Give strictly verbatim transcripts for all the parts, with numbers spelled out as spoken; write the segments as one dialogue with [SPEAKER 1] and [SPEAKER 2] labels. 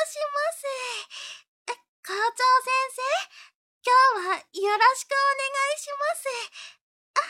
[SPEAKER 1] します。校長先生、今日はよろしくお願いします。はい、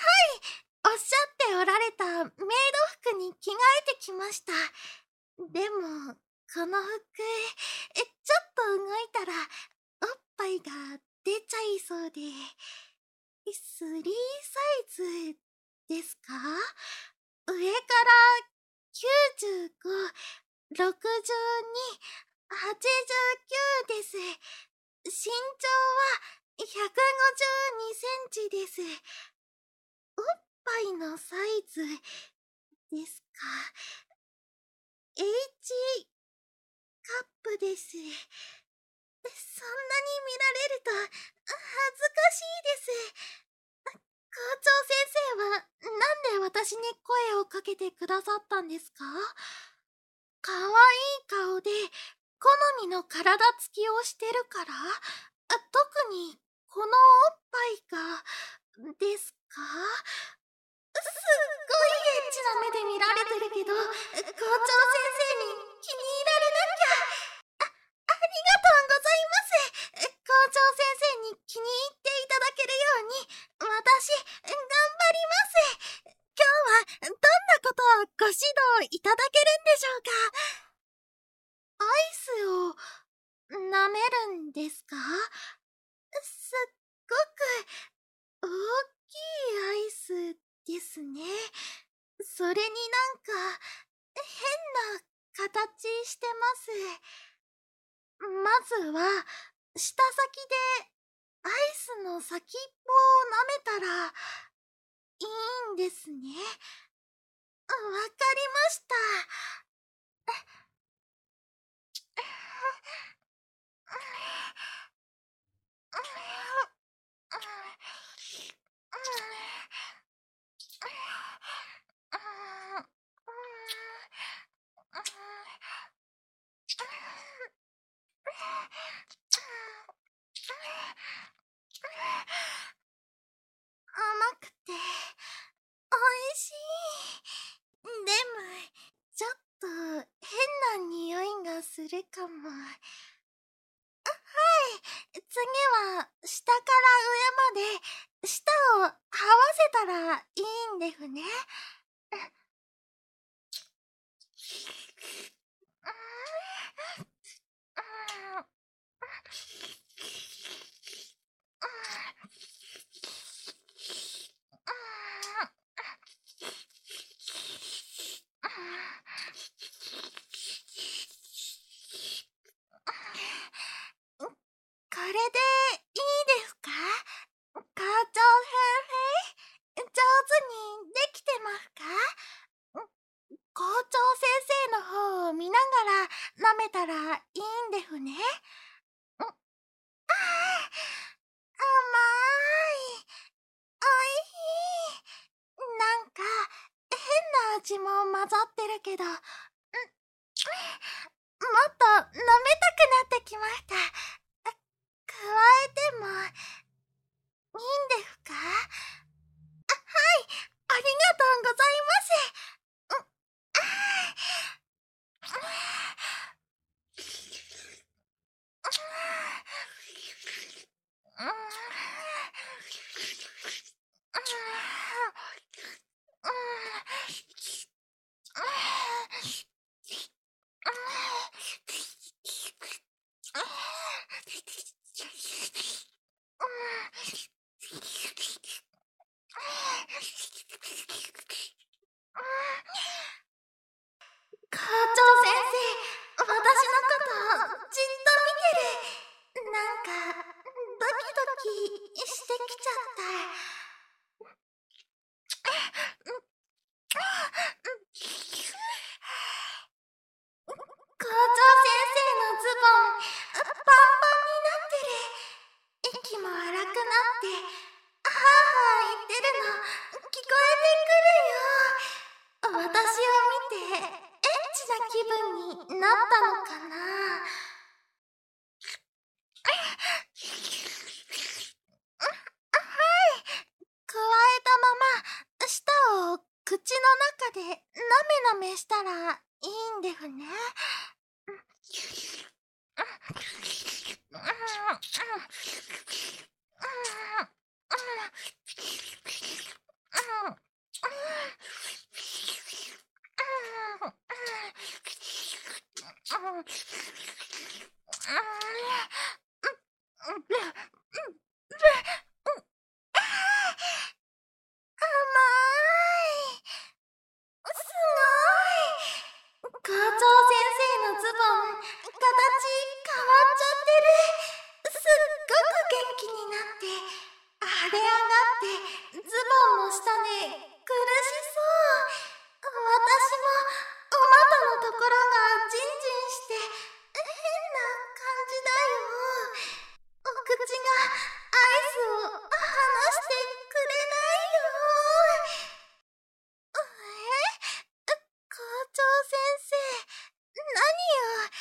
[SPEAKER 1] おっしゃっておられたメイド服に着替えてきました。でも、この服、えちょっと動いたらおっぱいが出ちゃいそうで、スリーサイズですか？上からきゅうじゅうご、ろくじゅうに、はちじゅうきゅうです。身長はひゃくごじゅうにセンチです。おっぱいのサイズですか。H カップです。そんなに見られると恥ずかしいです。校長先生はなんで私に声をかけてくださったんですか？かわいい顔で好みの体つきをしてるから？特にこのおっぱいがですか？すっごいエッチな目で見られてるけど、校長先生に気に入られなきゃ。あ、ありがとうございます。校長先生に気に入っていただけるように、私、頑張ります。今日はどんなことをご指導いただけるんでしょうか？アイスを舐めるんですか？すっごく大きいアイスですね。それになんか変な形してます。まずは舌先でアイスの先っぽを舐めたらいいんですね。わかりました。甘くておいしい。でもちょっと変な匂いがするかも。はい、次は下から上まで舌を合わせたらいいんですね。これでいいですか？校長先生、上手にできてますか？校長先生の方を見ながら舐めたらいいんですね。ああ、甘い。おいしい。なんか変な味も混ざってるけど、んもっと舐めたくなってきました。加えてもいいんですか？あ、はい、ありがとうございます。うん、校長先生、私のことをじっと見てる。なんかドキドキしてきちゃった。校長先生のズボンパンパンになってる。息も荒くなってはぁはぁ言ってるの聞こえてくるよ。私を見てエッチな気分になったのかな。はい、加えたまま舌を口の中でなめなめしたらいいんですね。 うん